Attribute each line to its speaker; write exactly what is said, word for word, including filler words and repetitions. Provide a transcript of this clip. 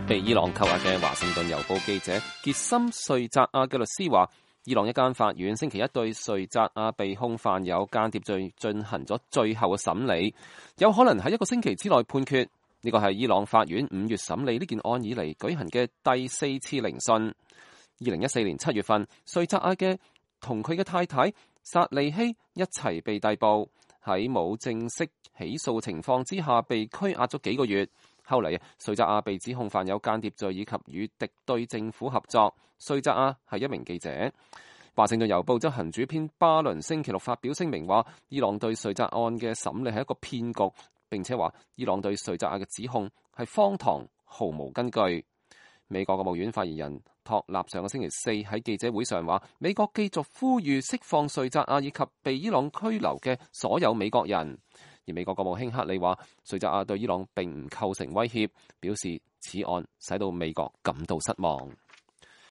Speaker 1: 被伊朗扣押嘅華盛頓郵報記者傑森瑞扎亞嘅律師話，伊朗一間法院星期一對瑞扎亞被控犯有間諜罪進行咗最後嘅審理，有可能喺一個星期之內判決。呢個係伊朗法院五月審理呢件案以嚟舉行嘅第四次聆訊。二零一四年七月份，瑞扎亞嘅同佢嘅太太薩利希一齊被逮捕，喺冇正式起訴情況之下被拘押咗幾個月。後嚟，瑞扎亞被指控犯有間諜罪以及與敵對政府合作。瑞扎亞係一名記者。華盛頓郵報執行主編巴倫星期六發表聲明話，伊朗對瑞扎案嘅審理係一個騙局，並且話伊朗對瑞扎亞嘅指控係荒唐，毫無根據。美國國務院發言人托納上個星期四喺記者會上話，美國繼續呼籲釋放瑞扎亞以及被伊朗拘留嘅所有美國人。而美國國務卿克里話，瑞扎亞對伊朗並唔構成威脅，表示此案使到美國感到失望。